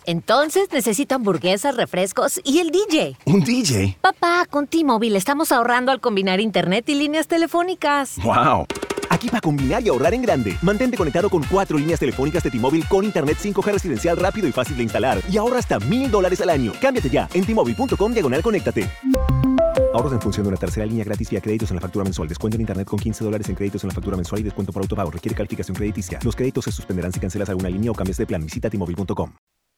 Entonces necesito hamburguesas, refrescos y el DJ. ¿Un DJ? Papá, con T-Mobile estamos ahorrando al combinar internet y líneas telefónicas. ¡Wow! Aquí para combinar y ahorrar en grande. Mantente conectado con 4 líneas telefónicas de T-Mobile con internet 5G residencial rápido y fácil de instalar. Y ahorra hasta $1,000 al año. Cámbiate ya en T-Mobile.com/conéctate. Ahorros en función de una tercera línea gratis vía créditos en la factura mensual. Descuento en internet con $15 en créditos en la factura mensual y descuento por autopago. Requiere calificación crediticia. Los créditos se suspenderán si cancelas alguna línea o cambias de plan. Visita T-Mobile.com.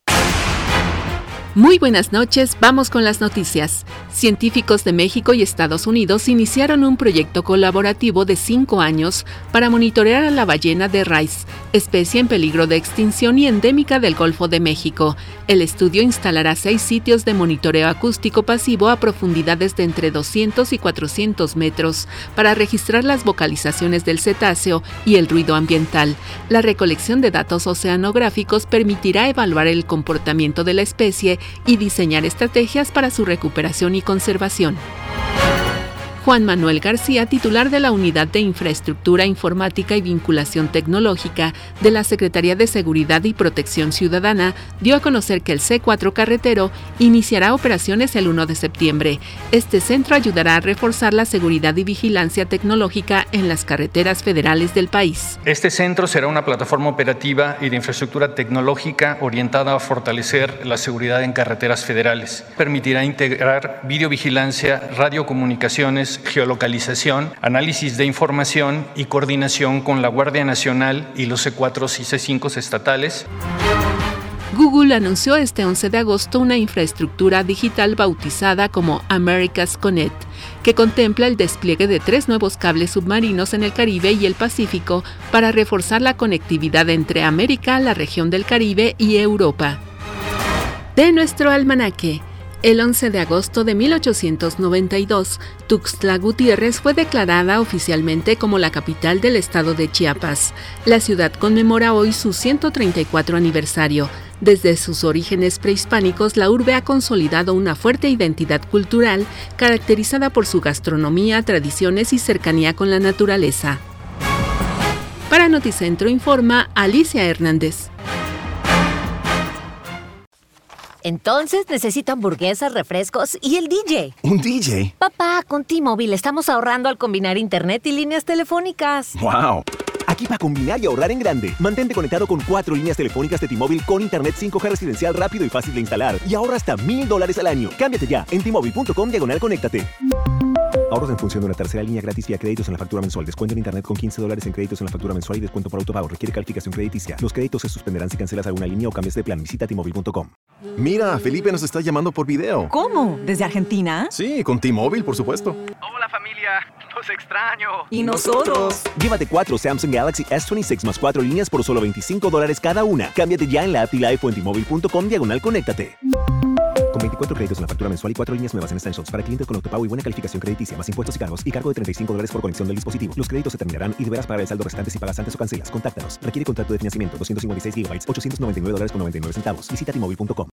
Muy buenas noches, vamos con las noticias. Científicos de México y Estados Unidos iniciaron un proyecto colaborativo de 5 años para monitorear a la ballena de Rice, especie en peligro de extinción y endémica del Golfo de México. El estudio instalará 6 sitios de monitoreo acústico pasivo a profundidades de entre 200 y 400 metros para registrar las vocalizaciones del cetáceo y el ruido ambiental. La recolección de datos oceanográficos permitirá evaluar el comportamiento de la especie y diseñar estrategias para su recuperación y conservación. Juan Manuel García, titular de la Unidad de Infraestructura Informática y Vinculación Tecnológica de la Secretaría de Seguridad y Protección Ciudadana, dio a conocer que el C4 carretero iniciará operaciones el 1 de septiembre. Este centro ayudará a reforzar la seguridad y vigilancia tecnológica en las carreteras federales del país. Este centro será una plataforma operativa y de infraestructura tecnológica orientada a fortalecer la seguridad en carreteras federales. Permitirá integrar videovigilancia, radiocomunicaciones, geolocalización, análisis de información y coordinación con la Guardia Nacional y los C4 y C5 estatales. Google anunció este 11 de agosto una infraestructura digital bautizada como America's Connect, que contempla el despliegue de 3 nuevos cables submarinos en el Caribe y el Pacífico para reforzar la conectividad entre América, la región del Caribe y Europa. De nuestro almanaque. El 11 de agosto de 1892, Tuxtla Gutiérrez fue declarada oficialmente como la capital del estado de Chiapas. La ciudad conmemora hoy su 134 aniversario. Desde sus orígenes prehispánicos, la urbe ha consolidado una fuerte identidad cultural caracterizada por su gastronomía, tradiciones y cercanía con la naturaleza. Para Noticentro informa Alicia Hernández. Entonces necesito hamburguesas, refrescos y el DJ. ¿Un DJ? Papá, con T-Mobile estamos ahorrando al combinar internet y líneas telefónicas. ¡Wow! Aquí para combinar y ahorrar en grande. Mantente conectado con 4 líneas telefónicas de T-Mobile con internet 5G residencial rápido y fácil de instalar. Y ahorra hasta $1,000 al año. Cámbiate ya en T-Mobile.com/conéctate. Ahorros en función de una tercera línea gratis vía créditos en la factura mensual. Descuento en internet con $15 en créditos en la factura mensual y descuento por autopago. Requiere calificación crediticia. Los créditos se suspenderán si cancelas alguna línea o cambias de plan. Visita T-Mobile.com. Mira, Felipe nos está llamando por video. ¿Cómo? ¿Desde Argentina? Sí, con T-Mobile, por supuesto. Hola familia, los extraño. ¿Y nosotros? Llévate 4 Samsung Galaxy S26 más 4 líneas por solo $25 cada una. Cámbiate ya en la app y la iPhone en T-Mobile.com/conéctate. Con 24 créditos en la factura mensual y 4 líneas nuevas en Essentials para clientes con autopago y buena calificación crediticia, más impuestos y cargo de $35 por conexión del dispositivo. Los créditos se terminarán y deberás pagar el saldo restante si pagas antes o cancelas. Contáctanos. Requiere contrato de financiamiento 256 GB, $899.99. Visita T-Mobile.com.